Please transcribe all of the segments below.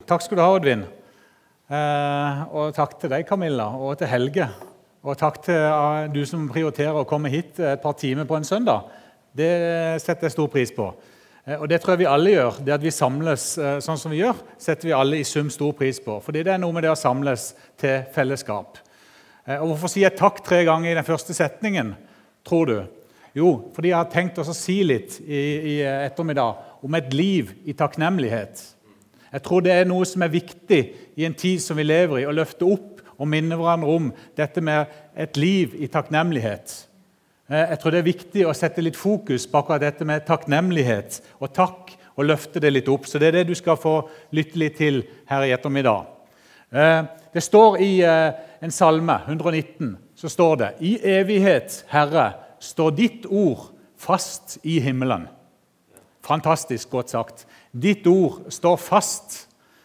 Takk skal du ha, Oddvin. Og takk til deg, Camilla, og til Helge. Og takk til du som prioriterer å komme hit et par timer på en søndag. Det setter jeg stor pris på. Og det tror jeg vi alle gjør. Det at vi samles sånn som vi gjør, setter vi alle i sum stor pris på. Fordi det er noe med det å samles til fellesskap. Og hvorfor sier jeg takk 3 ganger i den første setningen, tror du? Jo, fordi jeg har tenkt oss å si litt i ettermiddag om et liv i takknemlighet. Jeg tror det er noe som er viktig i en tid som vi lever i, å løfte opp og minne hverandre om dette med et liv i takknemlighet. Jeg tror det er viktig å sette litt fokus på akkurat dette med takknemlighet og takk, og løfte det litt opp. Så det er det du skal få lytte litt til her i ettermiddag. Det står i en salme, 119, så står det: «I evighet, Herre, står ditt ord fast i himmelen.» Fantastisk godt sagt. Ditt ord står fast.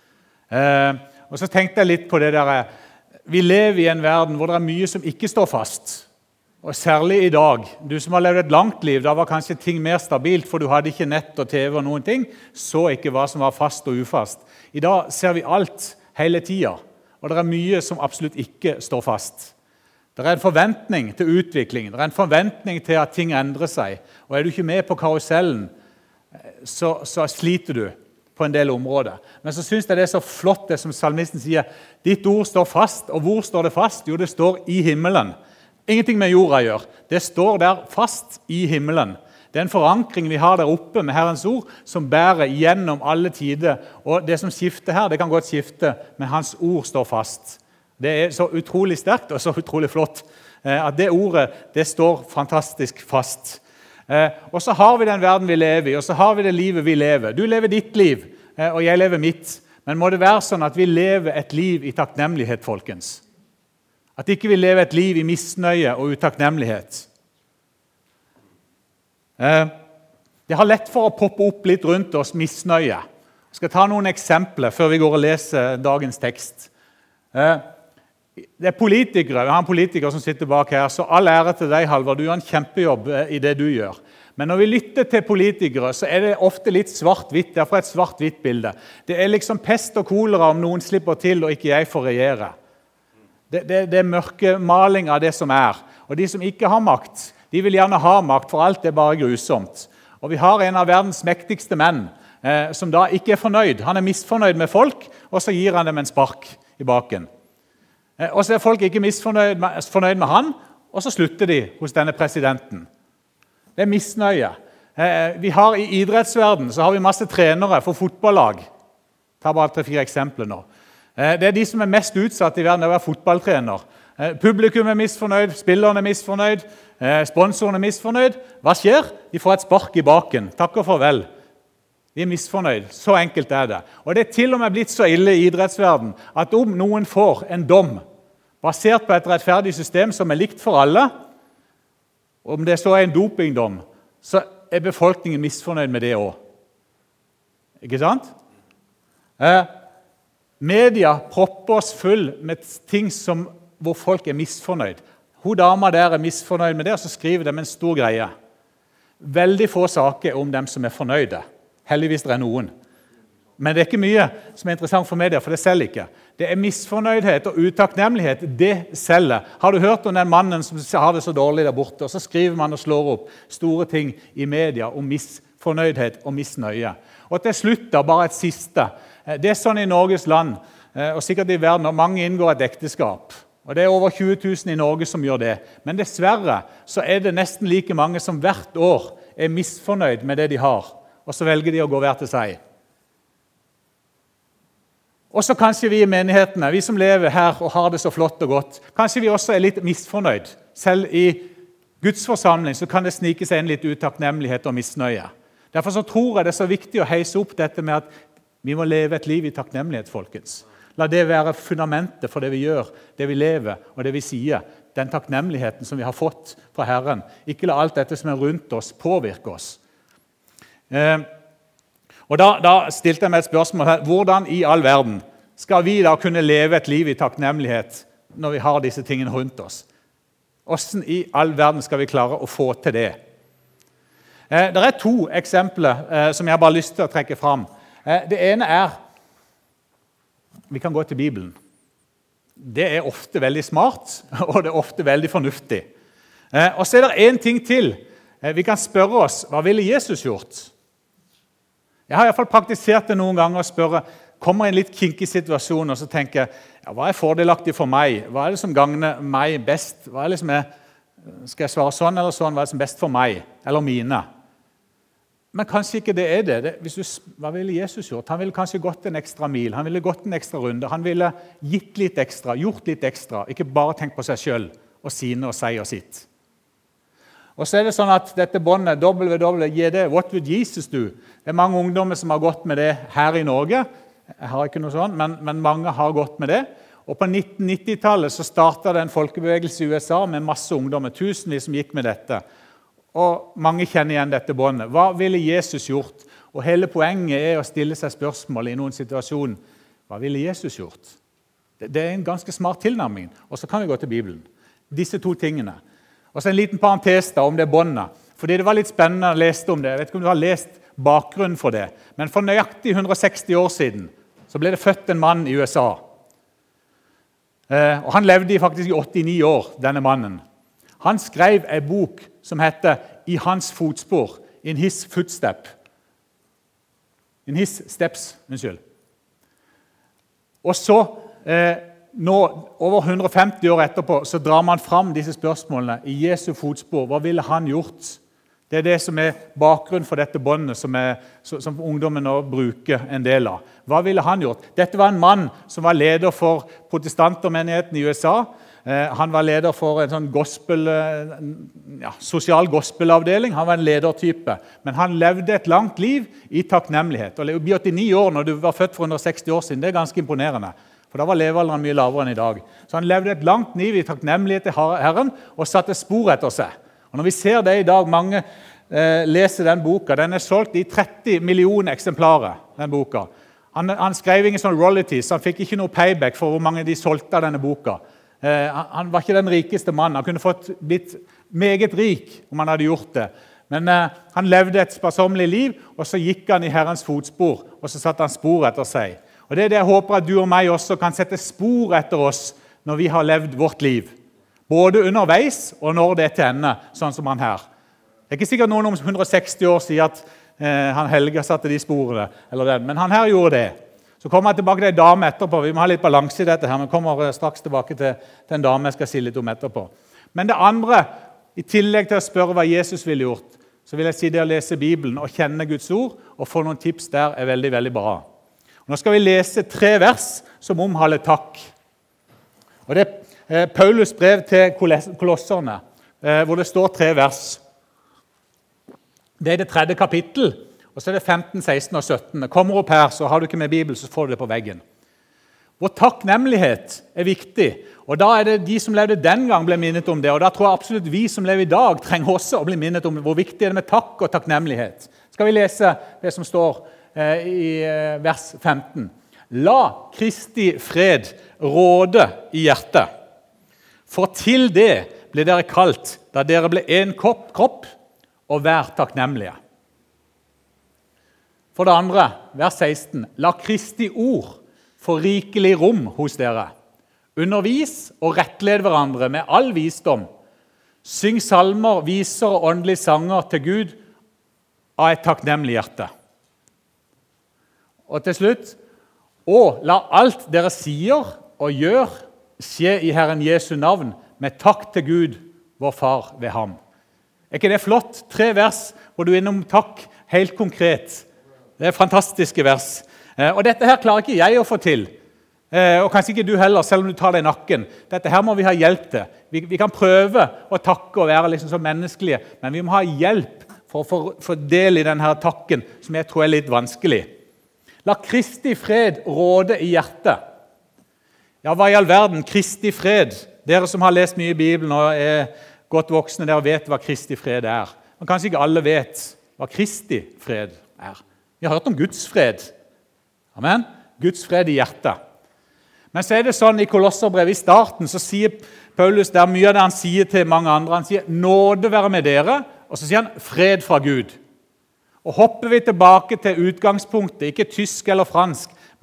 Og så tenkte jeg litt på det der. Vi lever i en verden hvor det er mye som ikke står fast. Og særlig i dag. Du som har levd et langt liv, da var kanskje ting mer stabilt, for du hadde ikke nett og TV og noen ting. Så ikke hva som var fast og ufast. I dag ser vi alt hele tiden. Og det er mye som absolutt ikke står fast. Det er en forventning til utvikling. Det er en forventning til at ting endrer seg. Og er du ikke med på karusellen, så sliter du på en del områder. Men så synes jeg det er så flott det som salmisten sier. Ditt ord står fast, og hvor står det fast? Jo, det står i himmelen. Ingenting med jorda gjør. Det står der fast i himmelen. Det er en forankring vi har der oppe med Herrens ord, som bærer gjennom alle tider. Og det som skifter her, det kan godt skifte, men hans ord står fast. Det er så utrolig sterkt og så utrolig flott at det ordet, det står fantastisk fast. Og så har vi den verden vi lever i, og så har vi det livet vi lever. Du lever ditt liv, og jeg lever mitt. Men må det være sånn at vi lever et liv i takknemlighet, folkens? At ikke vi lever et liv i misnøye og utakknemlighet? Det har lett for å poppe opp litt rundt oss misnøye. Jeg skal ta noen eksempler før vi går og leser dagens tekst. Det er politikere, vi har en politiker som sitter bak her, så all ære til deg, Halvard, du gjør en kjempejobb i det du gjør. Men når vi lytter til politikere, så er det ofte litt svart-hvitt, derfor et svart-hvitt bilde. Det er liksom pest og kolera om noen slipper til, og ikke jeg får regjere. Det er mørkemaling av det som er. Og de som ikke har makt, de vil gjerne ha makt, for alt er bare grusomt. Og vi har en av verdens mektigste menn, som da ikke er fornøyd. Han er misfornøyd med folk, og så gir han dem en spark i baken. Og så er folk ikke fornøyd med han, og så slutter de hos denne presidenten. Det er misnøye. Vi har I idrettsverden så har vi masse trenere for fotballag. Ta bare 3-4 eksempler nå. Det er de som er mest utsatt i verden å være fotballtrener. Publikum er misfornøyd, spillerne er misfornøyd, sponsorene er misfornøyd. Hva skjer? De får et spark i baken. Takk og farvel. De er misfornøyd. Så enkelt er det. Og det er til og med blitt så ille i idrettsverden at om noen får en dom basert på et rettferdig system som er likt for alle, om det så er en dopingdom, så er befolkningen misfornøyd med det også. Ikke sant? Media propper oss full med ting hvor folk er misfornøyd. Hun dama der er misfornøyd med det, og så skriver de en stor greie. Veldig få saker om dem som er fornøyde. Heldigvis det er noen. Men det er ikke mye som er interessant for media, for det selger ikke. Det er misfornøydhet og utakknemlighet, det selger. Har du hørt om den mannen som har det så dårlig der borte, og så skriver man og slår opp store ting i media om misfornøydhet og misnøye. Og til slutt da, bare et siste. Det er sånn i Norges land, og sikkert i verden, og mange inngår et ekteskap. Og det er over 20 000 i Norge som gjør det. Men dessverre så er det nesten like mange som hvert år er misfornøyd med det de har. Og så velger de å gå hver til seg. Og så kanskje vi i menighetene, vi som lever her og har det så flott og godt, kanskje vi også er litt misfornøyd. Selv i Guds forsamling så kan det snike seg en litt utakknemlighet og misnøye. Derfor så tror jeg det er så viktig å heise opp dette med at vi må leve et liv i takknemlighet, folkens. La det være fundamentet for det vi gjør, det vi lever og det vi sier. Den takknemligheten som vi har fått fra Herren. Ikke la alt dette som er rundt oss påvirke oss. Og da stilte jeg meg et spørsmål her. Hvordan i all verden skal vi da kunne leve et liv i takknemlighet når vi har disse tingene rundt oss? Hvordan i all verden skal vi klare å få til det? Det er 2 eksempler som jeg bare har lyst til å trekke fram. Det ene er vi kan gå til Bibelen. Det ofte veldig smart, og det ofte veldig fornuftig. Og så det en ting til. Vi kan spørre oss, hva ville Jesus gjort? Jeg har i hvert fall praktisert det noen ganger å spørre, kommer i en litt kinkig situasjon, og så tenker jeg, ja, hva fordelaktig for meg? Hva det som gagner meg best? Hva det som skal jeg svare sånn eller sånn? Hva det som best for meg eller mine? Men kanskje ikke det det. Hva ville Jesus gjort? Han ville kanskje gått en ekstra mil, han ville gått en ekstra runde, han ville gitt litt ekstra, gjort litt ekstra, ikke bare tenkt på seg selv og sine og seg og sitt. Og så det sånn at dette båndet, WWJD, What would Jesus do? Det mange ungdommer som har gått med det her i Norge. Jeg har ikke noe sånn, men mange har gått med det. Og på 1990-tallet så startet det en folkebevegelse i USA med masse ungdommer, tusenvis som gikk med dette. Og mange kjenner igjen dette båndet. Hva ville Jesus gjort? Og hele poenget å stille seg spørsmål i noen situasjon. Hva ville Jesus gjort? Det en ganske smart tilnærming. Og så kan vi gå til Bibelen. Disse to tingene. Og så en liten parentes da om det båndet. Fordi det var litt spennende å lese om det. Jeg vet ikke om du har lest bakgrunnen for det. Men for nøyaktig 160 år siden så ble det født en mann i USA. Og han levde faktisk i 89 år, denne mannen. Han skrev en bok som heter «I hans fotspor», «In his footstep». «In his steps», unnskyld. Og så, nå, over 150 år etterpå, så drar man fram disse spørsmålene. I Jesu fotspor, hva ville han gjort? Det det som bakgrunnen for dette båndet som ungdommen nå bruker en del av. Hva ville han gjort? Dette var en mann som var leder for protestantermenigheten i USA. Han var leder for en sånn sosial gospelavdeling. Han var en ledertype. Men han levde et langt liv i takknemlighet. Og å bli 89 år når du var født for 160 år siden, det ganske imponerende. For da var levealderen mye lavere enn i dag. Så han levde et langt liv i takknemlighet til Herren og satte spor etter seg. Og når vi ser det i dag, mange leser den boka. Den solgt i 30 millioner eksemplarer, den boka. Han skrev ingen sånn royalties, han fikk ikke noe payback for hvor mange de solgte av denne boka. Han var ikke den rikeste mannen. Han kunne blitt meget rik om han hadde gjort det. Men han levde et sparsommelig liv, og så gikk han i Herrens fotspor, og så satte han spor etter seg. Og det det jeg håper at du og meg også kan sette spor etter oss når vi har levd vårt liv. Både underveis og når det til ende, sånn som han her. Det ikke sikkert noen om 160 år sier at han Helge satte de sporene, men han her gjorde det. Så kommer jeg tilbake til en dame etterpå. Vi må ha litt balanse i dette her, men kommer straks tilbake til en dame jeg skal si litt om etterpå. Men det andre, i tillegg til å spørre hva Jesus ville gjort, så vil jeg si det å lese Bibelen og kjenne Guds ord, og få noen tips der veldig, veldig bra. Og nå skal vi lese 3 vers som omhandler takk. Og det Paulus brev til Kolosserne, hvor det står 3 vers. Det det 3. kapittel, og så det 15, 16 og 17. Kommer opp her, så har du ikke med Bibel, så får du det på veggen. Vår takknemlighet viktig, og da det de som levde den gang ble minnet om det, og da tror jeg absolutt vi som lever i dag trenger også å bli minnet om hvor viktig det med takk og takknemlighet. Skal vi lese det som står i vers 15. La Kristi fred råde i hjertet. For til det ble dere kalt, da dere ble en kropp, og vær takknemlige. For det andre, vers 16. La Kristi ord få rikelig rom hos dere. Undervis og rettled hverandre med all visdom. Syng salmer, viser og åndelige sanger til Gud av et takknemlig hjerte. Og til slutt, og la alt dere sier og gjør skje i Herren Jesu navn, med takk til Gud, vår far ved ham. Er ikke det flott? 3 vers hvor du innom takk helt konkret. Det fantastiske vers. Og dette her klarer ikke jeg å få til. Og kanskje ikke du heller, selv om du tar deg i nakken. Dette her må vi ha hjelp til. Vi kan prøve å takke og være liksom så menneskelige, men vi må ha hjelp for å få del i denne takken, som jeg tror litt vanskelig. La Kristi fred råde i hjertet. Ja, hva i all verden? Kristi fred. Dere som har lest mye i Bibelen og godt voksne, dere vet hva Kristi fred er. Men kanskje ikke alle vet hva Kristi fred er. Vi har hørt om Guds fred. Amen. Guds fred i hjertet. Men så det sånn i Kolosserbrevet i starten, så sier Paulus der mye av det han sier til mange andre. Han sier, nåde være med dere, og så sier han, fred fra Gud. Og hopper vi tilbake til utgangspunktet, ikke tysk eller fransk,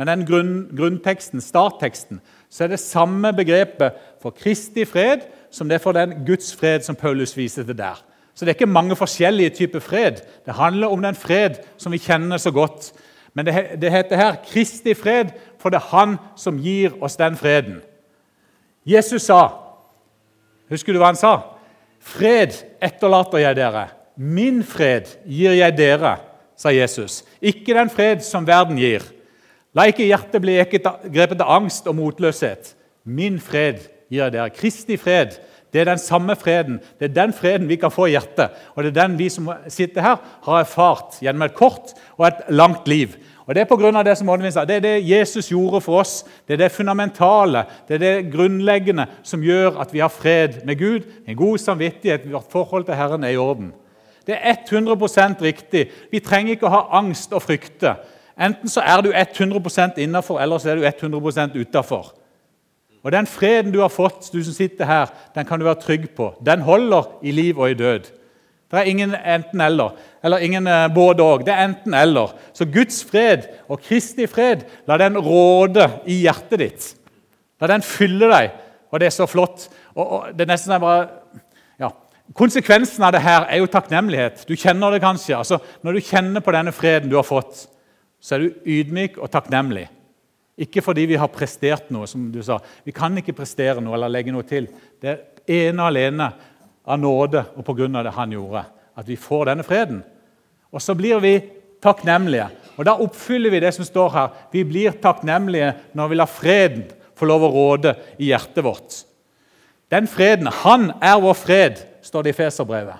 men den grunnteksten, startteksten, så det samme begrepet for Kristi fred som det for den Guds fred som Paulus viser til der. Så det ikke mange forskjellige typer fred. Det handler om den fred som vi kjenner så godt. Men det heter her Kristi fred, for det er han som gir oss den freden. Jesus sa, husker du hva han sa? Fred etterlater jeg dere. Min fred gir jeg dere, sa Jesus. Ikke den fred som verden gir. La ikke hjertet bli grepet av angst og motløshet. Min fred gir jeg dere. Kristi fred, det er den samme freden. Det er den freden vi kan få i hjertet. Og det er den vi som sitter her har erfart gjennom et kort og et langt liv. Og det er på grunn av det som Oddvin sa. Det er det Jesus gjorde for oss. Det er det fundamentale, det er det grunnleggende som gjør at vi har fred med Gud, en god samvittighet, vårt forhold til Herren er i orden. Det er 100% riktig. Vi trenger ikke å ha angst og frykte. Enten så er du 100% innenfor, eller så er du 100% utenfor. Og den freden du har fått, du som sitter her, den kan du være trygg på. Den holder i liv og i død. Det er ingen enten eller ingen både og. Det er enten eller. Så Guds fred og Kristi fred, la den råde i hjertet ditt. La den fylle deg, og det er så flott. Og det er nesten bare, ja, konsekvensen av det her er jo takknemlighet. Du kjenner det kanskje. Altså, når du kjenner på denne freden du har fått, så er du ydmyk og takknemlig. Ikke fordi vi har prestert noe, som du sa. Vi kan ikke prestere noe eller legge noe til. Det er ene og alene av nåde og på grunn av det han gjorde, at vi får denne freden. Og så blir vi takknemlige. Og da oppfyller vi det som står her. Vi blir takknemlige når vi lar freden få lov å råde i hjertet vårt. Den freden, han er vår fred, står det i Efeserbrevet.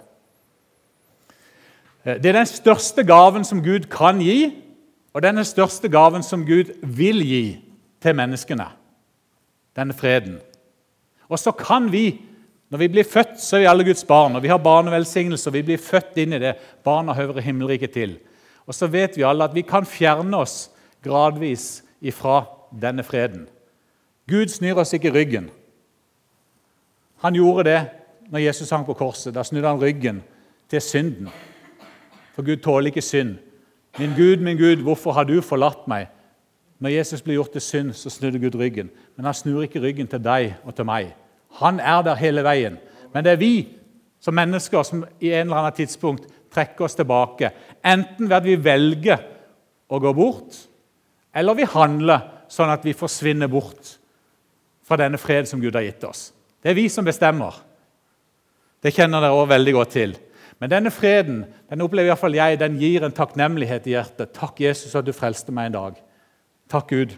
Det er den største gaven som Gud kan gi, og den største gaven som Gud vil gi til menneskene. Denne freden. Og så kan vi, når vi blir født, så er vi alle Guds barn, og vi har barnevelsignelse, og vi blir født inn i det. Barna hører himmelriket til. Og så vet vi alle at vi kan fjerne oss gradvis ifra denne freden. Gud snur oss ikke ryggen. Han gjorde det når Jesus hang på korset. Da snudde han ryggen til synden. For Gud tåler ikke synd. Min Gud, hvorfor har du forlatt meg? Når Jesus ble gjort til synd, så snudde Gud ryggen. Men han snur ikke ryggen til deg og til meg. Han er der hele veien. Men det er vi som mennesker som i en eller annen tidspunkt trekker oss tilbake. Enten ved at vi velger å gå bort, eller vi handler sånn at vi forsvinner bort fra denne fred som Gud har gitt oss. Det er vi som bestemmer. Det kjenner dere også veldig godt til. Men denne freden, den opplever i hvert fall jeg, den gir en takknemlighet i hjertet. Takk Jesus at du frelste meg en dag. Takk Gud.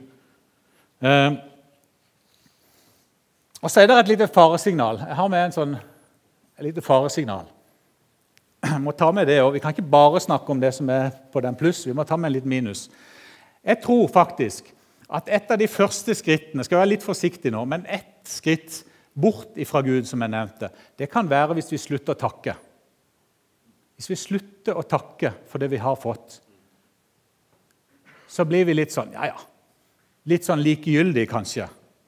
Og så er det et lite faresignal. Jeg har med et lite faresignal. Jeg må ta med det også. Vi kan ikke bare snakke om det som er på den pluss, vi må ta med en liten minus. Jeg tror faktisk at et av de første skrittene, skal være litt forsiktig nå, men ett skritt bort ifra Gud som jeg nevnte, det kan være hvis vi slutter å takke. Hvis vi slutter å takke for det vi har fått, så blir vi litt sånn, litt sånn likegyldig kanskje.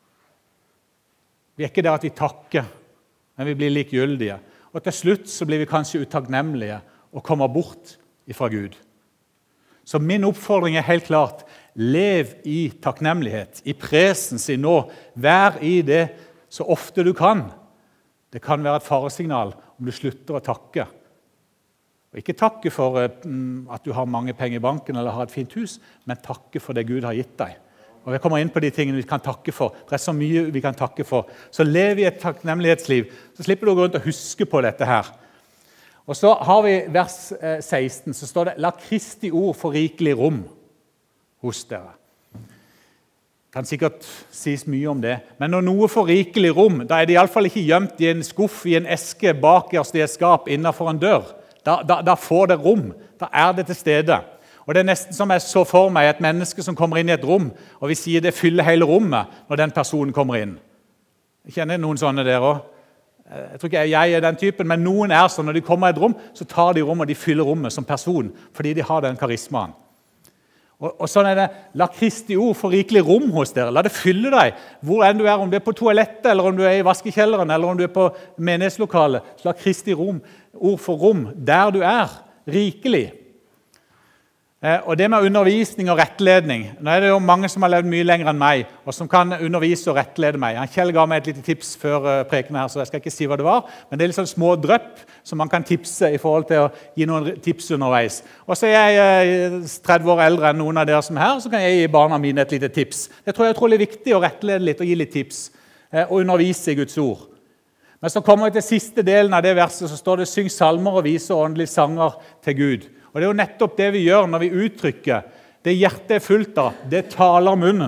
Vi er ikke der at vi takker, men vi blir likegyldige. Og til slutt så blir vi kanskje utakknemlige og kommer bort ifra Gud. Så min oppfordring er helt klart, lev i takknemlighet, i presens i nå. Vær i det så ofte du kan. Det kan være et faresignal om du slutter å takke. Og ikke takke for at du har mange penger i banken eller har et fint hus, men takke for det Gud har gitt deg. Og vi kommer inn på de tingene vi kan takke for. Det er så mye vi kan takke for. Så lev i et takknemlighetsliv, så slipper du å gå rundt og huske på dette her. Og så har vi vers 16, så står det, la Kristi ord få rikelig rom hos dere. Det kan sikkert sies mye om det, men når noe får rikelig rom, da er det i alle fall ikke gjemt i en skuff, i en eske, bakerst i et skap, innenfor en dør. Da får det rom, da er det til stede. Og det er nesten som jeg så for meg et menneske som kommer inn i et rom, og vi sier det fyller hele rommet når den personen kommer inn. Jeg kjenner noen sånne der også. Jeg tror ikke jeg er den typen, men noen er sånn. Når de kommer i et rom, så tar de rommet og de fyller rommet som person, fordi de har den karismaen. Og sånn er det, la Kristi ord få rikelig rom hos dere, la det fylle deg, hvor enn du er, om du er på toalettet, eller om du er i vaskekjelleren, eller om du er på menighetslokalet, så la Kristi ord få rom der du er, rikelig. Og det med undervisning og rettledning, nå er det jo mange som har levd mye lenger enn meg, og som kan undervise og rettlede meg. Kjell ga meg et lite tips før preken her, så jeg skal ikke si hva det var, men det er litt sånn små drøpp som man kan tipse i forhold til å gi noen tips underveis. Og så er jeg 30 år eldre enn noen av dere som er her, så kan jeg gi barna mine et lite tips. Det tror jeg er utrolig viktig å rettlede litt og gi litt tips, og undervise i Guds ord. Men så kommer vi til siste delen av det verset, så står det «Syng salmer og vise åndelige sanger til Gud». Og det er jo nettopp det vi gjør når vi uttrykker det hjertet er fullt av, det taler munnen.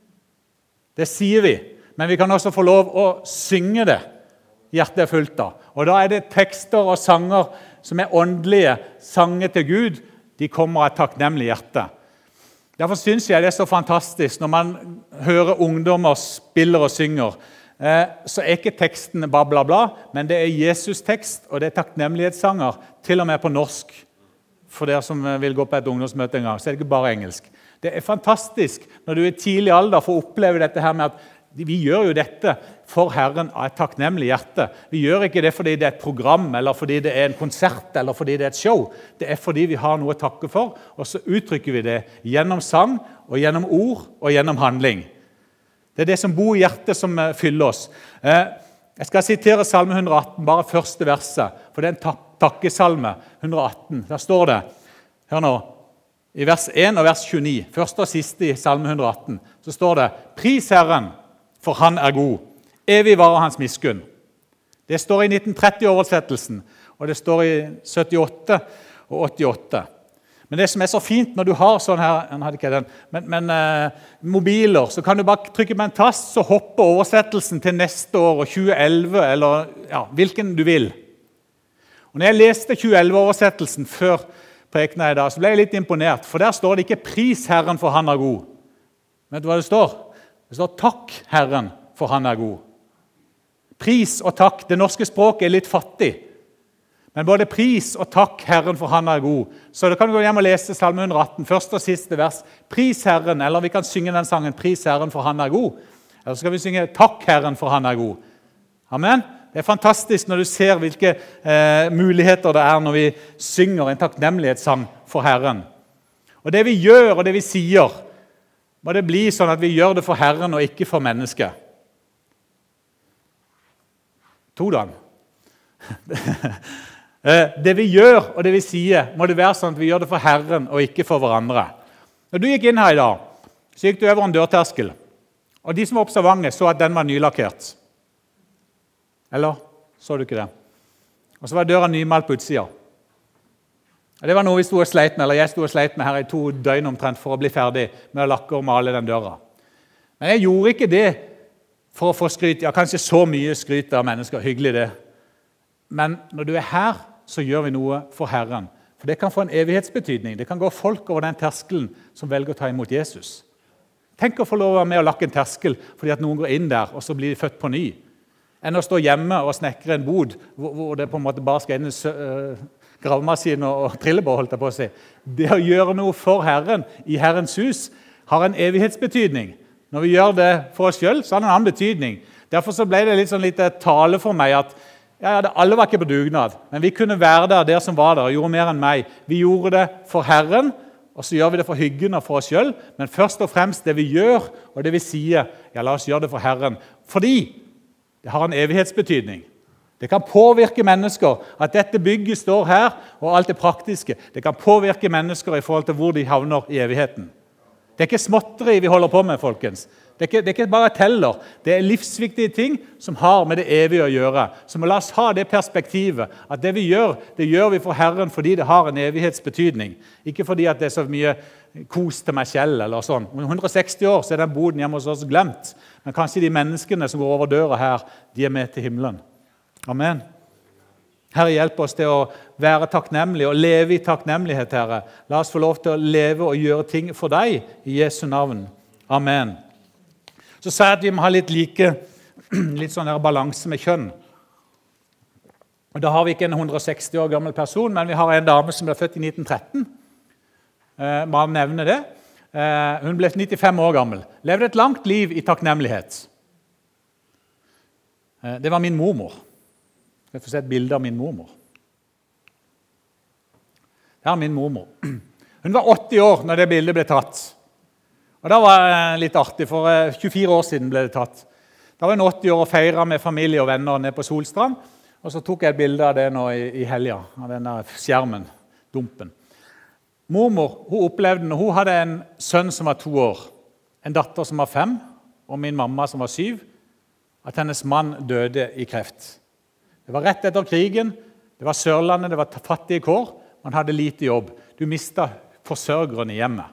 Det sier vi, men vi kan også få lov å synge det hjertet er fullt av. Og da er det tekster og sanger som er åndelige sanger til Gud, de kommer av et takknemlig hjerte. Derfor synes jeg det er så fantastisk når man hører ungdommer spiller og synger, så er ikke teksten bla bla bla, men det er Jesus-tekst, og det er takknemlighetssanger, til og med på norsk. For dere som vil gå på et ungdomsmøte en gang, så er det ikke bare engelsk. Det er fantastisk når du i tidlig alder får oppleve dette her med at vi gjør jo dette for Herren av et takknemlig hjerte. Vi gjør ikke det fordi det er et program, eller fordi det er en konsert, eller fordi det er et show. Det er fordi vi har noe å takke for, og så uttrykker vi det gjennom sang, og gjennom ord, og gjennom handling. Det er det som bor i hjertet som fyller oss. Jeg skal sitere Salme 118, bare første verset, for det er en takkesalme, 118. Der står det, hør nå, i vers 1 og vers 29, første og siste i Salme 118, så står det, «Pris Herren, for han er god, evig varer hans miskunn». Det står i 1930-oversettelsen, og det står i 78 og 88. Men det som er så fint når du har sånn her, jeg hadde ikke den, mobiler, så kan du bare trykke på en tast, så hopper oversettelsen til neste år, og 2011, eller ja, hvilken du vil. Og når jeg leste 2011-oversettelsen før prekenen i dag, så ble jeg litt imponert, for der står det ikke «Pris Herren, for han er god». Vet du hva det står? Det står «Takk Herren, for han er god». Pris og takk, det norske språket er litt fattig. Men både pris og takk Herren, for han er god. Så da kan du gå hjem og lese Salme 118, første og siste vers. Pris Herren, eller vi kan synge den sangen, Pris Herren, for han er god. Eller så skal vi synge Takk Herren, for han er god. Amen. Det er fantastisk når du ser hvilke muligheter det er når vi synger en takknemlighetssang for Herren. Og det vi gjør og det vi sier, må det bli sånn at vi gjør det for Herren og ikke for mennesket. Todan. Det vi gjør og det vi sier, må det være sånn at vi gjør det for Herren og ikke for hverandre. Når du gikk inn her i dag, så gikk du over en dørterskel. Og de som var observante så at den var nylakkert. Eller så du ikke det? Og så var døra nymalt på utsida. Det var noe vi stod og sleit med, eller jeg stod og sleit med her i 2 døgn omtrent for å bli ferdig med å lakke og male den døra. Men jeg gjorde ikke det for å få skryt. Ja, kanskje så mye skryt av mennesker, hyggelig det. Men når du er her, så gjør vi noe for Herren. For det kan få en evighetsbetydning. Det kan gå folk over den terskelen som velger å ta imot Jesus. Tenk å få lov å være med å lakke en terskel fordi at noen går inn der, og så blir de født på ny. Enn å stå hjemme og snekre en bod hvor det på en måte bare skal inn gravemaskin og trillebår, holdt jeg på å si. Det å gjøre noe for Herren i Herrens hus har en evighetsbetydning. Når vi gjør det for oss selv, så har det en annen betydning. Derfor så ble det litt sånn lite tale for meg at alle var ikke på dugnad, men vi kunne være der som var der og gjorde mer enn meg. Vi gjorde det for Herren, og så gjør vi det for hyggen og for oss selv, men først og fremst det vi gjør og det vi sier, ja, la oss gjøre det for Herren. Fordi det har en evighetsbetydning. Det kan påvirke mennesker at dette bygget står her, og alt det praktiske. Det kan påvirke mennesker i forhold til hvor de havner i evigheten. Det er ikke småtteri vi holder på med, folkens. Det er ikke bare teller. Det er livsviktige ting som har med det evige å gjøre. Så la oss ha det perspektivet, at det vi gjør, det gjør vi for Herren fordi det har en evighetsbetydning. Ikke fordi at det er så mye kos til meg selv eller sånn. Om 160 år så er den boden hjemme hos oss glemt. Men kanskje de menneskene som går over døra her, de er med til himmelen. Amen. Herre, hjelp oss til å være takknemlige og leve i takknemlighet, Herre. La oss få lov til å leve og gjøre ting for deg i Jesu navn. Amen. Så sa jeg at vi må ha litt sånn der balanse med kjønn. Og da har vi ikke en 160 år gammel person, men vi har en dame som ble født i 1913. Bare nevne det. Hun ble 95 år gammel. Levde et langt liv i takknemlighet. Det var min mormor. Jeg får se et bilde av min mormor. Her er min mormor. Hun var 80 år når det bildet ble tatt. Og da var det litt artig, for 24 år siden ble det tatt. Da var hun 80 år og feiret med familie og venner nede på Solstrand. Og så tok jeg et bilde av det nå i helga, av denne skjermen, dumpen. Mormor hun opplevde når hun hadde en sønn som var 2 år, en datter som var 5, og min mamma som var 7, at hennes mann døde i kreft. Det var rett etter krigen, det var Sørlandet, det var fattige kår, man hadde lite jobb. Du mistet forsørgeren i hjemmet.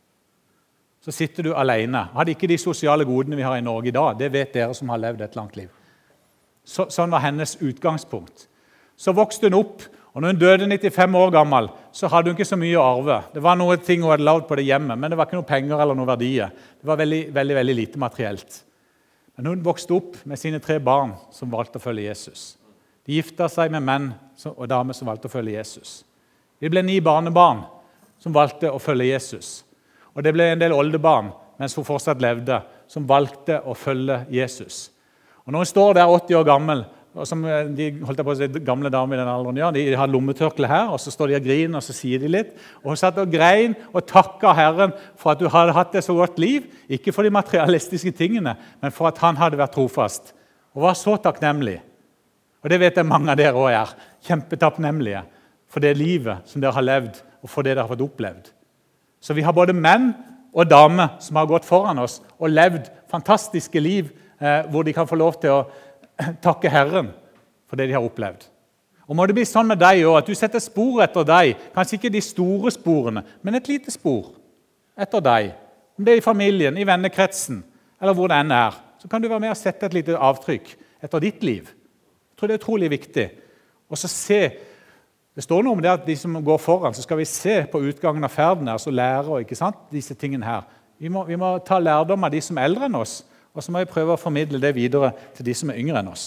Så sitter du alene. Hadde ikke de sosiale godene vi har i Norge i dag, det vet dere som har levd et langt liv. Sånn var hennes utgangspunkt. Så vokste hun opp, og når hun døde 95 år gammel, så hadde hun ikke så mye å arve. Det var noen ting hun hadde lavet på det hjemme, men det var ikke noe penger eller noe verdier. Det var veldig lite materielt. Men hun vokste opp med sine 3 barn som valgte å følge Jesus. De giftet seg med menn og damer som valgte å følge Jesus. Det ble 9 barnebarn som valgte å følge Jesus. Og det ble en del oldebarn, mens hun fortsatt levde, som valgte å følge Jesus. Og når hun står der 80 år gammel, og som de holdt på å si gamle damer i den alderen, ja, de har lommetørkle her, og så står de og griner, og så sier de litt. Og hun satt og grein og takket Herren for at du hadde hatt et så godt liv, ikke for de materialistiske tingene, men for at han hadde vært trofast. Og var så takknemlig. Og det vet jeg mange av dere også er, kjempetakknemlige for det livet som dere har levd, og for det dere har fått opplevd. Så vi har både menn og damer som har gått foran oss og levd fantastiske liv hvor de kan få lov til å takke Herren for det de har opplevd. Og må det bli sånn med deg også, at du setter spor etter deg, kanskje ikke de store sporene, men et lite spor etter deg. Om det er i familien, i vennekretsen, eller hvor det enn er, så kan du være med og sette et lite avtrykk etter ditt liv. Jeg tror det er utrolig viktig. Og så se, det står noe om det at de som går foran, så skal vi se på utgangen av ferden her, så lærer ikke sant, disse tingene her. Vi må ta lærdom av de som er eldre enn oss, og så må vi prøve å formidle det videre til de som er yngre enn oss.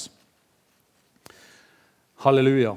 Halleluja.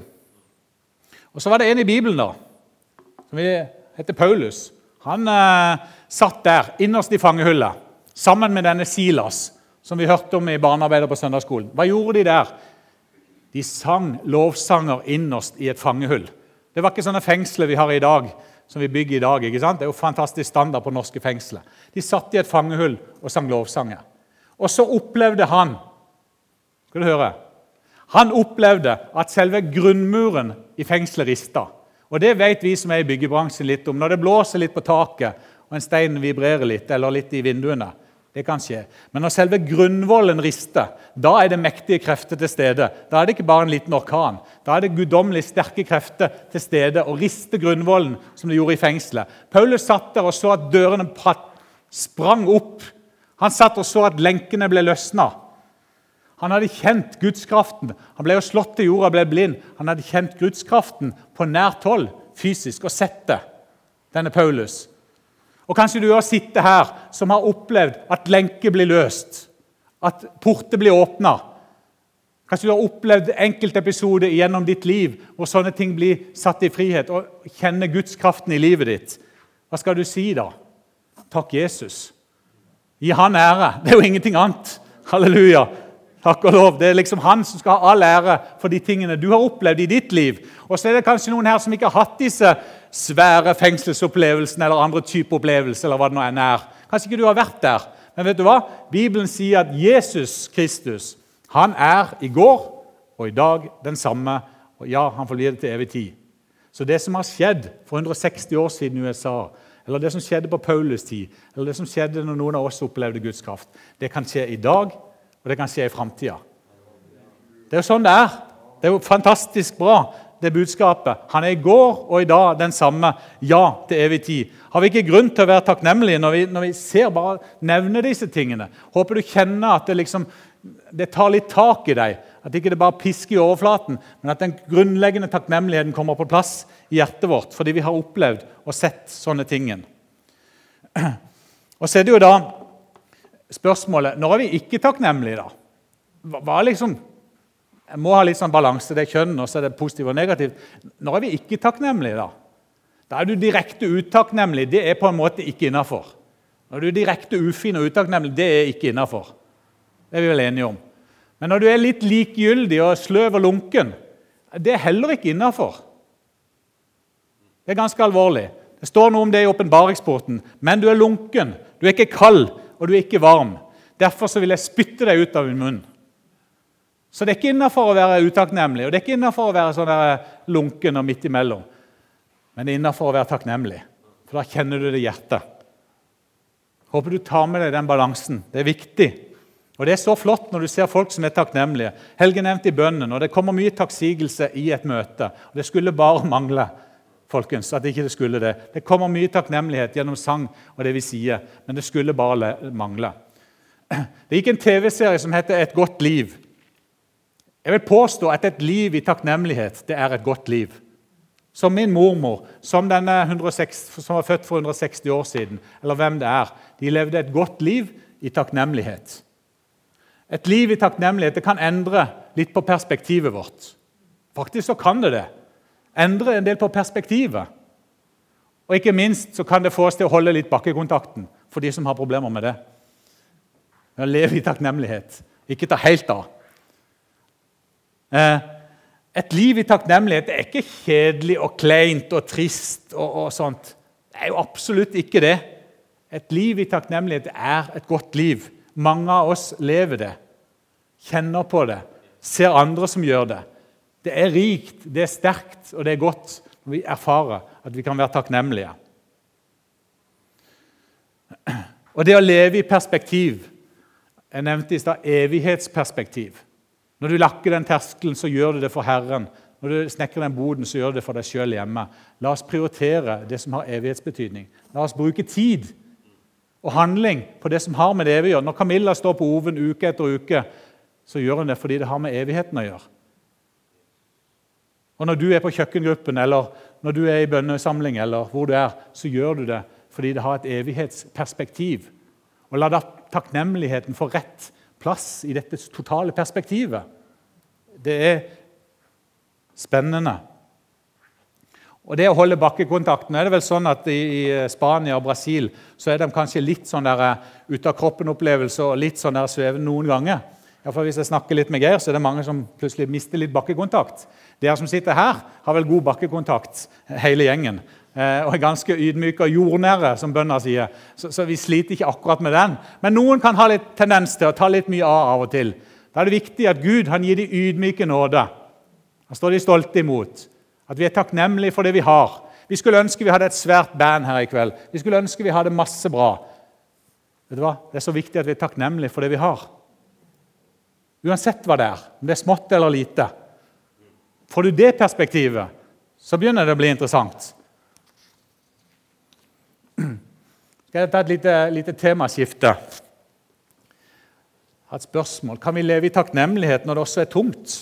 Og så var det en i Bibelen da, som heter Paulus. Han satt der, innerst i fangehullet, sammen med denne Silas, som vi hørte om i barnearbeidet på søndagsskolen. Hva gjorde de der? De sang lovsanger innerst i et fangehull. Det var ikke sånne fengsler vi har i dag, som vi bygger i dag, ikke sant? Det er jo fantastisk standard på norske fengsler. De satt i et fangehull og sang lovsanger. Og så opplevde han, skal du høre, han opplevde at selve grunnmuren i fengselet ristet. Og det vet vi som er i byggebransjen litt om. Når det blåser litt på taket, og en stein vibrerer litt, eller litt i vinduene, det kan skje. Men når selve grunnvollen rister, da er det mektige krefter til stede. Da er det ikke bare en liten orkan. Da er det guddommelig sterke krefter til stede og riste grunnvollen som det gjorde i fengselet. Paulus satt der og så at dørene sprang opp. Han satt og så at lenkene ble løsnet. Han hadde kjent Gudskraften. Han ble jo slått til jorda og ble blind. Han hadde kjent Gudskraften på nært hold, fysisk, og sett det, denne Paulus. Og kanskje du har sittet her som har opplevd at lenker blir løst, at porter blir åpnet. Kanskje du har opplevd enkeltepisoder gjennom ditt liv hvor sånne ting blir satt i frihet og kjenner Gudskraften i livet ditt. Hva skal du si da? Takk Jesus. Gi han ære. Det er jo ingenting annet. Halleluja. Takk og lov. Det er liksom han som skal ha all ære for de tingene du har opplevd i ditt liv. Og så er det kanskje noen her som ikke har hatt disse svære fengselsopplevelsene eller andre typer opplevelser, eller hva det nå enn er. Kanskje ikke du har vært der. Men vet du hva? Bibelen sier at Jesus Kristus, han er i går og i dag den samme, og ja, han får bli det til evig tid. Så det som har skjedd for 160 år siden i USA, eller det som skjedde på Paulus tid, eller det som skjedde når noen av oss opplevde Guds kraft, det kan skje i dag, og det kan skje i fremtiden. Det er jo sånn det er. Det er jo fantastisk bra, det budskapet. Han er i går og i dag den samme, ja, til evig tid. Har vi ikke grunn til å være takknemlige når vi ser bare nevne disse tingene? Håper du kjenner at det tar litt tak i deg, at ikke det bare pisker i overflaten, men at den grunnleggende takknemligheten kommer på plass i hjertet vårt, fordi vi har opplevd og sett sånne tingen. Og så er det jo da spørsmålet, når er vi ikke takknemlige da? Hva liksom, jeg må ha litt sånn balanse, det er kjønn, og så er det positivt og negativt. Når er vi ikke takknemlige da? Da er du direkte utakknemlig, det er på en måte ikke innenfor. Når du er direkte ufin og utakknemlig, det er ikke innenfor. Det er vi vel enige om. Men når du er litt likegyldig og sløv og lunken, det er heller ikke innenfor. Det er ganske alvorlig. Det står noe om det i åpenbaringsporten. Men du er lunken, du er ikke kald, og du er ikke varm. Derfor så vil jeg spytte deg ut av min munn. Så det er ikke innenfor å være utakknemlig, og det er ikke innenfor å være sånn der lunken og midt imellom. Men det er innenfor å være takknemlig, for da kjenner du det i hjertet. Håper du tar med deg den balansen. Det er viktig. Og det er så flott når du ser folk som er takknemlige. Helge nevnte i bønnen, og det kommer mye takksigelse i et møte. Og det skulle bare mangle, folkens, at ikke det skulle det. Det kommer mye takknemlighet gjennom sang og det vi sier, men det skulle bare mangle. Det gikk en TV-serie som heter Et godt liv. Jeg vil påstå at et liv i takknemlighet, det er et godt liv. Som min mormor, som denne som var født for 160 år siden, eller hvem det er. De levde et godt liv i takknemlighet. Et liv i takknemlighet det kan endre litt på perspektivet vårt. Faktisk så kan det. Endre en del på perspektivet. Og ikke minst så kan det få oss til å holde litt bakkekontakten for de som har problemer med det. Å leve i takknemlighet. Ikke ta helt av. Et liv i takknemlighet er ikke kjedelig og kleint og trist og sånt. Det er jo absolutt ikke det. Et liv i takknemlighet er et godt liv. Mange av oss lever det, kjenner på det, ser andre som gjør det. Det er rikt, det er sterkt, og det er godt når vi erfarer at vi kan være takknemlige. Og det å leve i perspektiv, jeg nevnte i stad evighetsperspektiv. Når du lakker den terskelen, så gjør du det for Herren. Når du snekrer den boden, så gjør du det for deg selv hjemme. La oss prioritere det som har evighetsbetydning. La oss bruke tid og handling på det som har med det evige å gjøre. Når Camilla står på oven uke etter uke, så gjør hun det fordi det har med evigheten å gjøre. Og når du er på kjøkkengruppen, eller når du er i bønnesamling, eller hvor du er, så gjør du det fordi det har et evighetsperspektiv. Og la da takknemligheten få rett plass i dette totale perspektivet. Det er spennende. Og det å holde bakkekontakten, er det vel sånn at i Spania og Brasil så er de kanskje litt sånn der ut-av-kroppen-opplevelse og litt sånn der svevende noen ganger. I hvert fall hvis jeg snakker litt med Geir, så er det mange som plutselig mister litt bakkekontakt. Dere som sitter her har vel god bakkekontakt, hele gjengen. Og er ganske ydmyke og jordnære, som bønder sier. Så vi sliter ikke akkurat med den. Men noen kan ha litt tendens til å ta litt mye av og til. Da er det viktig at Gud han gir de ydmyke nåde. Han står de stolte imot. At vi er takknemlige for det vi har. Vi skulle ønske vi hadde et svært band her i kveld. Vi skulle ønske vi hadde masse bra. Vet du hva? Det er så viktig at vi er takknemlige for det vi har. Uansett hva det er, om det er smått eller lite. Får du det perspektivet, så begynner det å bli interessant. Skal jeg ta et lite temaskifte? Jeg har et spørsmål. Kan vi leve i takknemlighet når det også er tungt?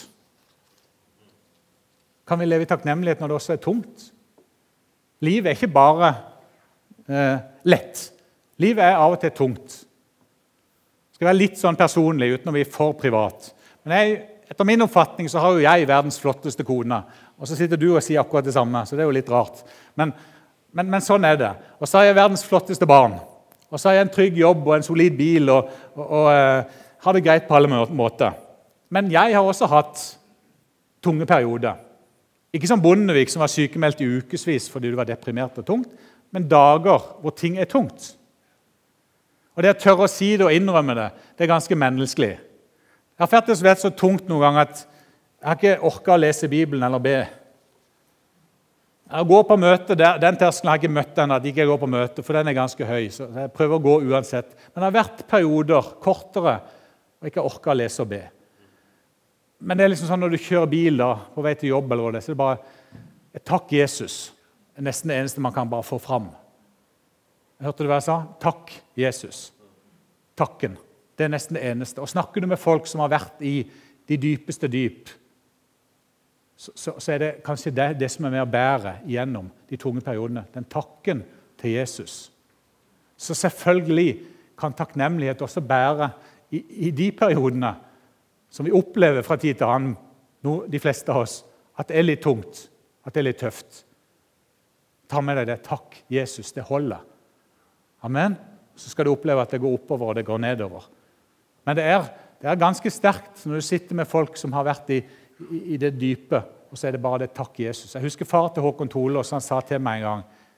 Kan vi leve i takknemlighet når det også er tungt? Livet er ikke bare lett. Livet er av og til tungt. Det skal være litt sånn personlig, uten å bli for privat. Men etter min oppfatning så har jo jeg verdens flotteste kone. Og så sitter du og sier akkurat det samme, så det er jo litt rart. Men sånn er det. Og så har jeg verdens flotteste barn. Og så har jeg en trygg jobb og en solid bil og har det greit på alle måter. Men jeg har også hatt tunge perioder. Ikke som Bondevik som var sykemeldt i ukesvis fordi du var deprimert og tungt, men dager hvor ting er tungt. Og det å tørre å si det og innrømme det, det er ganske menneskelig. Jeg har faktisk vært så tungt noen gang at jeg har ikke orket å lese Bibelen eller be. Jeg går på møte, den terskelen har jeg ikke møtt ennå, at jeg ikke går på møte, for den er ganske høy, så jeg prøver å gå uansett. Men det har vært perioder, kortere, og ikke orket å lese og be. Men det er liksom sånn når du kjører bil da, på vei til jobb, eller hva det er, så er det bare takk Jesus. Det er nesten det eneste man kan bare få fram. Hørte du hva jeg sa? Takk Jesus. Takken. Det er nesten det eneste. Og snakker du med folk som har vært i de dypeste dyp, så er det kanskje det som er med å bære igjennom de tunge periodene. Den takken til Jesus. Så selvfølgelig kan takknemlighet også bære i de periodene som vi opplever fra tid til annen, de fleste av oss, at det er litt tungt, at det er litt tøft. Ta med deg det. Takk, Jesus, det holder. Amen. Så skal du oppleve at det går oppover og det går nedover. Men det er ganske sterkt når du sitter med folk som har vært i det dype, og så er det bare det takk, Jesus. Jeg husker far til Håkon Tolås, han sa til meg en gang,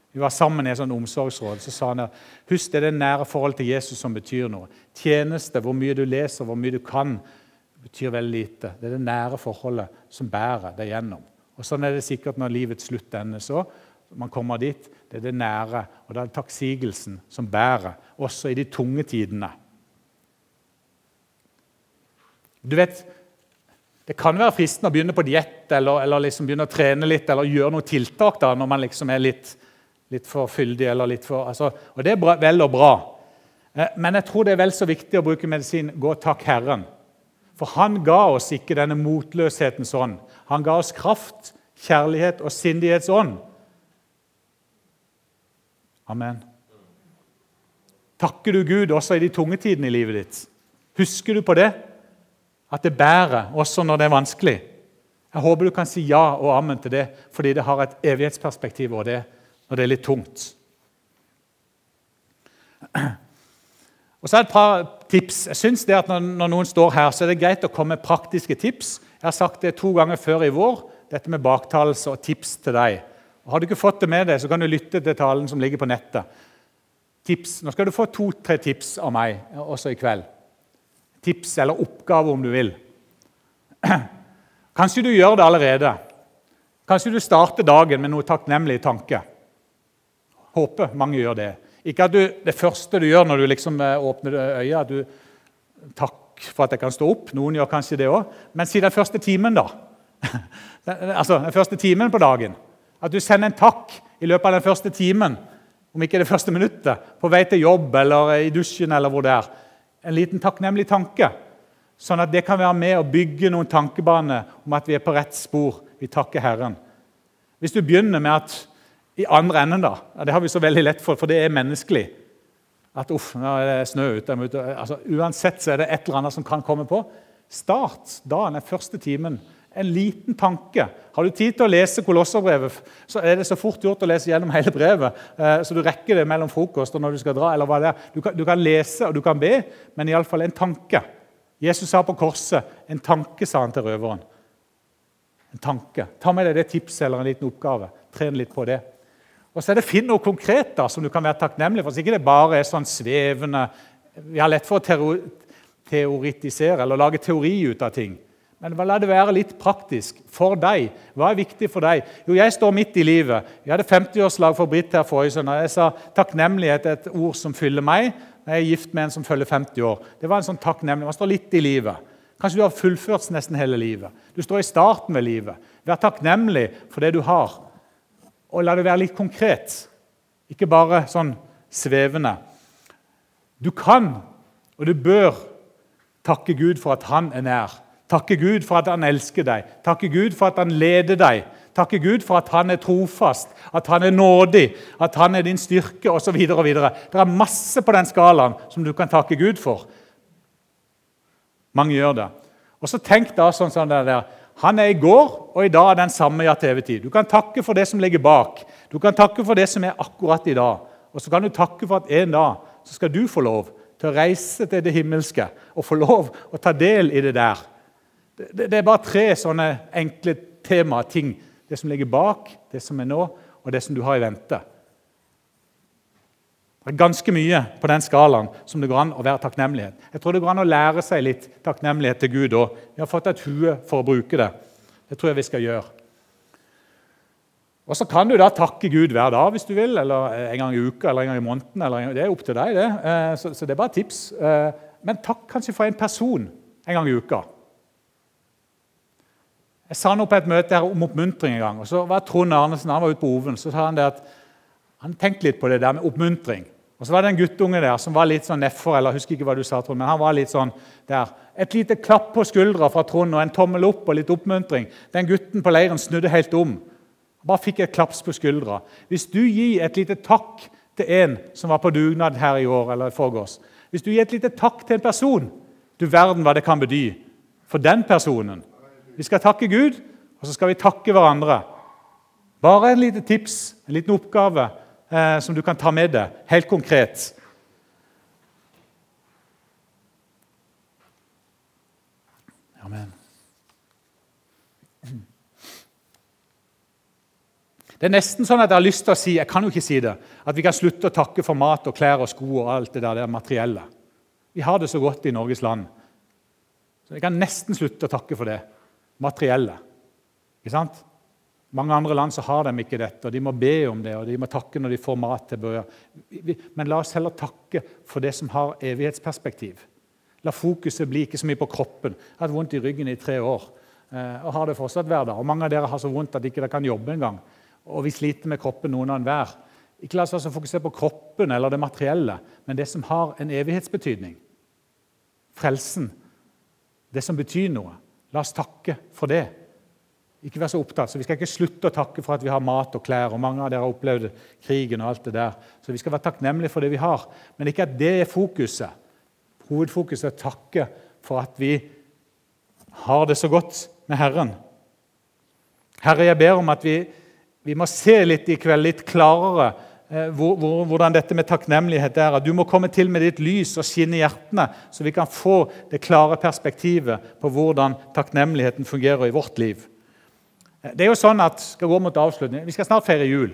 Vi var sammen i et sånt omsorgsråd, så sa han at husk det er det nære forhold til Jesus som betyr noe. Tjeneste, hvor mye du leser, hvor mye du kan, betyr veldig lite. Det er det nære forholdet som bærer deg gjennom. Og sånn er det sikkert når livets slutt ender så. Man kommer dit, det er det nære, og det er takksigelsen som bærer, også i de tunge tidene. Du vet, det kan være fristende å begynne på diett, eller liksom begynne å trene litt, eller gjøre noen tiltak da, når man liksom er litt for fyldig, eller litt for, altså, og det er bra, vel og bra. Men jeg tror det er vel så viktig å bruke medisin, gå og takk Herren. For han ga oss ikke denne motløshetens ånd. Han ga oss kraft, kjærlighet og sindighetsånd. Amen. Takker du Gud også i de tunge tidene i livet ditt? Husker du på det? At det bærer også når det er vanskelig. Jeg håper du kan si ja og amen til det, fordi det har et evighetsperspektiv over det når det er litt tungt. Og så er det et par tips. Jeg synes det at når noen står her, så er det greit å komme med praktiske tips. Jeg har sagt det 2 ganger før i vår, dette med baktalelse og tips til deg. Og har du ikke fått det med deg, så kan du lytte til talen som ligger på nettet. Tips. Nå skal du få 2-3 tips av meg, også i kveld. Tips eller oppgave om du vil. Kanskje du gjør det allerede. Kanskje du starter dagen med noe takknemlig tanke. Håper mange gjør det. Ikke at det første du gjør når du liksom åpner øya, at du takk for at jeg kan stå opp. Noen gjør kanskje det også. Men si den første timen da. Altså den første timen på dagen. At du sender en takk i løpet av den første timen, om ikke det første minuttet, på vei til jobb eller i dusjen eller hvor det er. En liten takknemlig tanke, sånn at det kan være med å bygge noen tankebaner om at vi er på rett spor. Vi takker Herren. Hvis du begynner med at i andre enden da, det har vi så veldig lett for det er menneskelig, at nå er det snø ute. Altså, uansett så er det et eller annet som kan komme på. Start dagen, den første timen, en liten tanke. Har du tid til å lese Kolosserbrevet, så er det så fort gjort å lese gjennom hele brevet, så du rekker det mellom frokost og når du skal dra, eller hva det er. Du kan lese og du kan be, men i alle fall en tanke. Jesus sa på korset, en tanke, sa han til røveren. En tanke. Ta med deg det tipset eller en liten oppgave. Tren litt på det. Og så er det finn noe konkret da, som du kan være takknemlig for, så ikke det bare er sånn svevende. Vi har lett for å teoretisere eller lage teori ut av ting. Men la det være litt praktisk for deg. Hva er viktig for deg? Jo, jeg står midt i livet. Jeg hadde 50-årslag for Britt her forrige søndag. Jeg sa takknemlighet er et ord som fyller meg. Jeg er gift med en som følger 50 år. Det var en sånn takknemlighet. Man står litt i livet. Kanskje du har fullført nesten hele livet. Du står i starten ved livet. Vær takknemlig for det du har. Og la det være litt konkret. Ikke bare sånn svevende. Du kan, og du bør, takke Gud for at han er nær. Takke Gud for at han elsker deg. Takke Gud for at han leder deg. Takke Gud for at han er trofast, at han er nådig, at han er din styrke, og så videre og videre. Det er masse på den skalaen som du kan takke Gud for. Mange gjør det. Og så tenk da sånn det der. Han er i går, og i dag er den samme ja til evig tid. Du kan takke for det som ligger bak. Du kan takke for det som er akkurat i dag. Og så kan du takke for at en dag så skal du få lov til å reise til det himmelske og få lov å ta del i det der. Det er bare 3 sånne enkle tema, ting. Det som ligger bak, det som er nå, og det som du har i vente. Det er ganske mye på den skalaen som det går an å være takknemlighet. Jeg tror det går an å lære seg litt takknemlighet til Gud også. Vi har fått et hue for å bruke det. Det tror jeg vi skal gjøre. Og så kan du da takke Gud hver dag hvis du vil, eller en gang i uka, eller en gang i måneden. Det er opp til deg, det. Så det er bare tips. Men takk kanskje for en person en gang i uka. Jeg sa noe på et møte her om oppmuntring en gang, og så var Trond Arnesen, han var ute på Oven, så sa han det at han tenkte litt på det der med oppmuntring. Og så var det en guttunge der som var litt sånn neffer, eller husker ikke hva du sa, Trond, men han var litt sånn der. Et lite klapp på skuldra fra Trond, og en tommel opp og litt oppmuntring. Den gutten på leiren snudde helt om. Han bare fikk et klaps på skuldra. Hvis du gir et lite takk til en som var på dugnad her i år, eller i forgårs, hvis du gir et lite takk til en person, du verden hva det kan bety for den personen. Vi skal takke Gud, og så skal vi takke hverandre. Bare en liten tips, en liten oppgave som du kan ta med deg, helt konkret. Amen. Det er nesten sånn at jeg har lyst til å si, jeg kan jo ikke si det, at vi kan slutte å takke for mat og klær og sko og alt det der materielle. Vi har det så godt i Norges land. Så vi kan nesten slutte å takke for det materielle. Ikke sant? Mange andre land så har de ikke dette, og de må be om det, og de må takke når de får mat til bøyer. Men la oss heller takke for det som har evighetsperspektiv. La fokuset bli ikke så mye på kroppen. Jeg har hatt vondt i ryggen i 3 år, og har det fortsatt hver dag. Og mange av dere har så vondt at de ikke kan jobbe en gang. Og vi sliter med kroppen noen av hver. Ikke la oss fokusere på kroppen eller det materielle, men det som har en evighetsbetydning. Frelsen, det som betyr noe. La oss takke for det. Ikke være så opptatt, så vi skal ikke slutte å takke for at vi har mat og klær, og mange av dere har opplevd krigen og alt det der. Så vi skal være takknemlige for det vi har, men ikke at det er fokuset. Hovedfokuset er å takke for at vi har det så godt med Herren. Herre, jeg ber om at vi må se litt i kveld, litt klarere hvordan dette med takknemlighet er. At du må komme til med ditt lys og skinne i hjertene, så vi kan få det klare perspektivet på hvordan takknemligheten fungerer i vårt liv. Det er jo sånn at, skal gå mot avslutning, vi skal snart feire jul.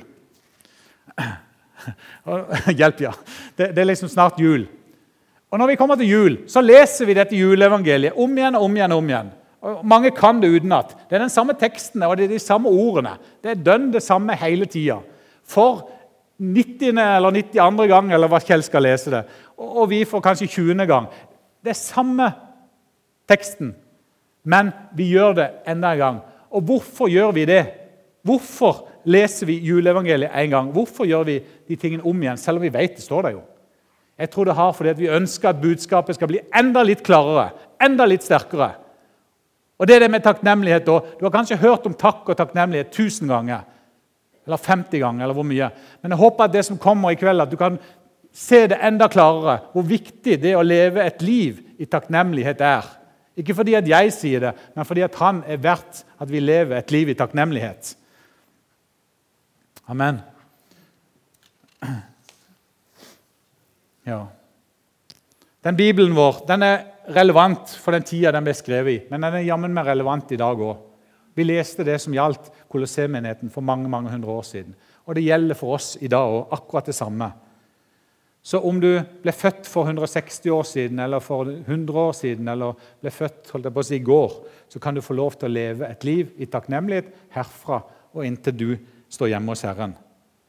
Hjelp, ja. Det er liksom snart jul. Og når vi kommer til jul, så leser vi dette juleevangeliet om igjen og om igjen og om igjen. Og mange kan det utenat. Det er den samme teksten, og det er de samme ordene. Det er dønn det samme hele tiden. For 90. eller 92. gang, eller hva Kjell skal lese det. Og vi får kanskje 20. gang. Det er samme teksten, men vi gjør det enda en gang. Og hvorfor gjør vi det? Hvorfor leser vi juleevangeliet en gang? Hvorfor gjør vi de tingene om igjen, selv om vi vet det står der jo? Jeg tror det har fordi at vi ønsker at budskapet skal bli enda litt klarere, enda litt sterkere. Og det er det med takknemlighet da. Du har kanskje hørt om takk og takknemlighet 1000 ganger, eller 50 ganger, eller hvor mye. Men jeg håper at det som kommer i kveld, at du kan se det enda klarere, hvor viktig det å leve et liv i takknemlighet er. Ikke fordi at jeg sier det, men fordi at han er verdt at vi lever et liv i takknemlighet. Amen. Ja. Den Bibelen vår, den er relevant for den tida den ble skrevet i, men den er jammen mer relevant i dag også. Vi leste det som gjaldt Kolosseemenigheten for mange, mange hundre år siden. Og det gjelder for oss i dag også, akkurat det samme. Så om du ble født for 160 år siden, eller for 100 år siden, eller ble født holdt jeg på å si, i går, så kan du få lov til å leve et liv i takknemlighet herfra og inntil du står hjemme hos Herren.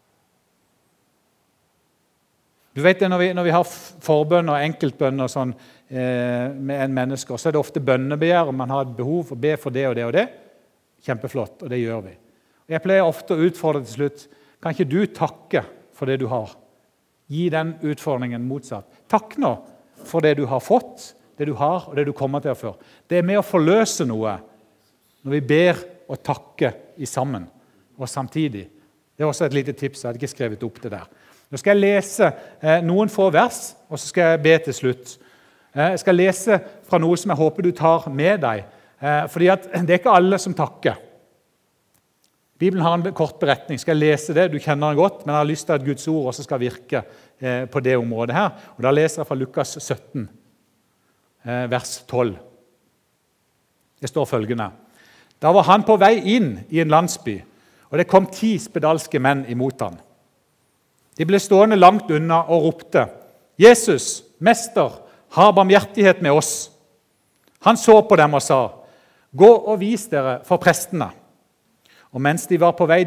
Du vet det, når vi har forbønn og enkeltbønn og sånn, med en menneske, så er det ofte bønnebegjær, og man har et behov for å be for det og det og det. Kjempeflott, og det gjør vi. Og jeg pleier ofte å utfordre til slutt, kan ikke du takke for det du har? Gi den utfordringen motsatt. Takk nå for det du har fått, det du har og det du kommer til å få. Det er med å forløse noe når vi ber og takker i sammen og samtidig. Det er også et lite tips, jeg hadde ikke skrevet opp det der. Nå skal jeg lese noen få vers, og så skal jeg be til slutt. Jeg skal lese fra noe som jeg håper du tar med deg, fordi at det er ikke alle som takker. Bibelen har en kort beretning. Skal jeg lese det? Du kjenner den godt, men jeg har lyst til at Guds ord også skal virke på det området her. Og da leser jeg fra Lukas 17, vers 12. Det står følgende. Da var han på vei inn i en landsby, og det kom 10 spedalske menn imot han. De ble stående langt unna og ropte, Jesus, mester, ha barmhjertighet med oss. Han så på dem og sa, gå og vis dere for prestene. Og mens de var på vei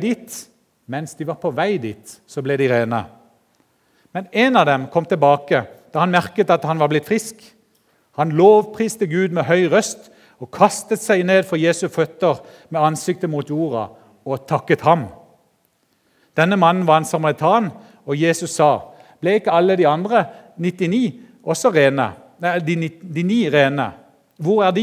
dit, så ble de rene. Men en av dem kom tilbake da han merket at han var blitt frisk. Han lovpriste Gud med høy røst og kastet seg ned for Jesu føtter med ansiktet mot jorda og takket ham. Denne mannen var en samaritan, og Jesus sa, ble ikke alle de andre 99 også rene? Nei, de 9 rene. Hvor er de?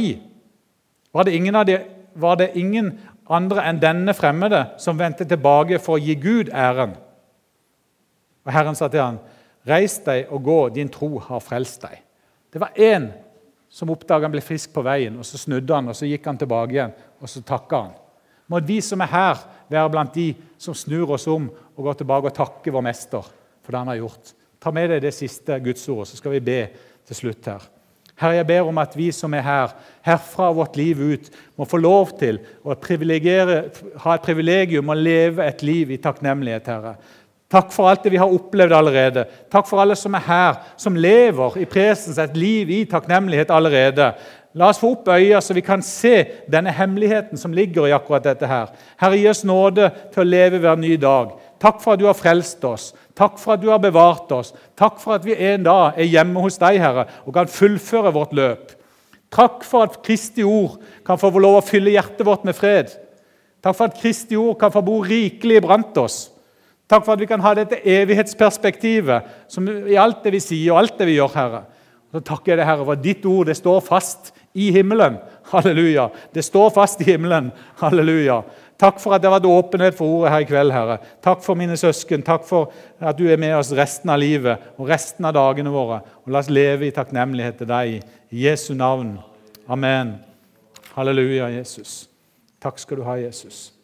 Var det ingen andre enn denne fremmede som vendte tilbake for å gi Gud æren? Og Herren sa til han, reis deg og gå, din tro har frelst deg. Det var en som oppdaget han ble frisk på veien, og så snudde han, og så gikk han tilbake igjen, og så takket han. Må vi som er her være blant de som snur oss om og går tilbake og takker vår mester for det han har gjort. Ta med deg det siste Guds ord, så skal vi be til slutt her. Herre, jeg ber om at vi som her, herfra vårt liv ut, må få lov til å ha et privilegium å leve et liv i takknemlighet, Herre. Takk for alt det vi har opplevd allerede. Takk for alle som her, som lever i presens et liv i takknemlighet allerede. La oss få opp øya så vi kan se denne hemmeligheten som ligger i akkurat dette her. Herre, gi oss nåde til å leve hver ny dag. Takk for at du har frelst oss. Takk for at du har bevart oss. Takk for at vi en dag er hjemme hos deg, Herre, og kan fullføre vårt løp. Takk for at Kristi ord kan få lov å fylle hjertet vårt med fred. Takk for at Kristi ord kan få bo rikelig blant oss. Takk for at vi kan ha dette evighetsperspektivet som i alt det vi sier og alt det vi gjør, Herre. Så takker jeg deg, Herre, for ditt ord, det står fast i himmelen. Halleluja. Det står fast i himmelen. Halleluja. Takk for at det har vært åpenhet for ordet her i kveld, Herre. Takk for mine søsken. Takk for at du er med oss resten av livet og resten av dagene våre. Og la oss leve i takknemlighet til deg. I Jesu navn. Amen. Halleluja, Jesus. Takk skal du ha, Jesus.